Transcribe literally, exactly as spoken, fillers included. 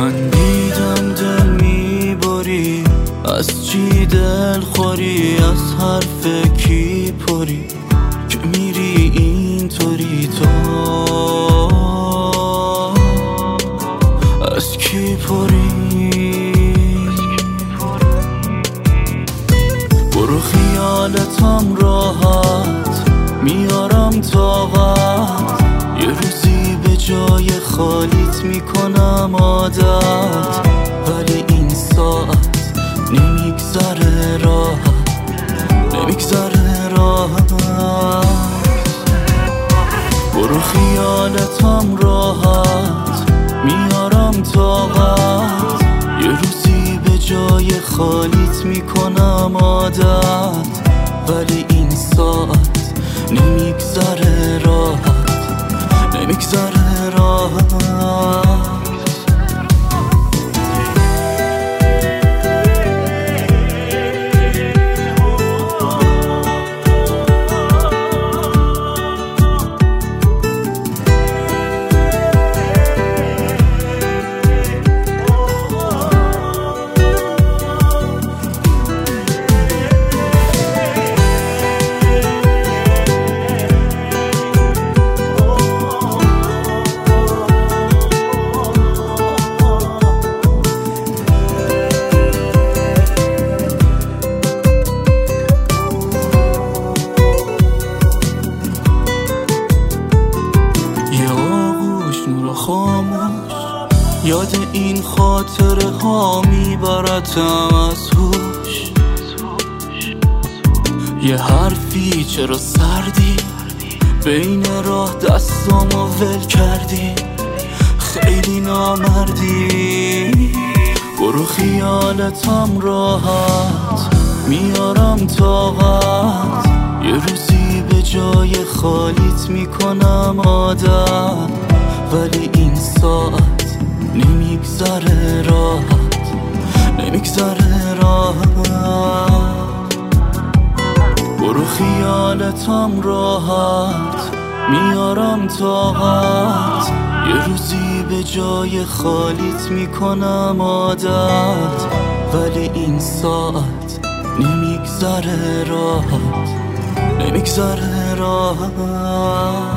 من دیدم دل میبری، از چی دل خوری، از حرف کی پری که میری اینطوری؟ تو از کی پری؟ برو خیالتم راحت، میارم طاقت، یه روزی به جای خالیت میکنم عادت، ولی این ساعت نمیگذره راحت، نمیگذره راحت. برو خیالتم راحت، میارم طاقت، یه روزی به جای خالیت میکنم عادت، ولی این ساعت نمیگذره راحت، نمیگذره راحت. یاد این خاطره ها میبرتم از هوش، یه حرفی چرا سردی، بین راه دستامو ول کردی، خیلی نامردی. برو خیالتم راحت، میارم طاقت، یه روزی به جای خالیت میکنم عادت، ولی این ساعت نمیگذره راحت، نمیگذره راحت. برو خیالتم راحت، میارم طاقت، یه روزی به جای خالیت میکنم عادت، ولی این ساعت نمیگذره راحت، نمیگذره راحت.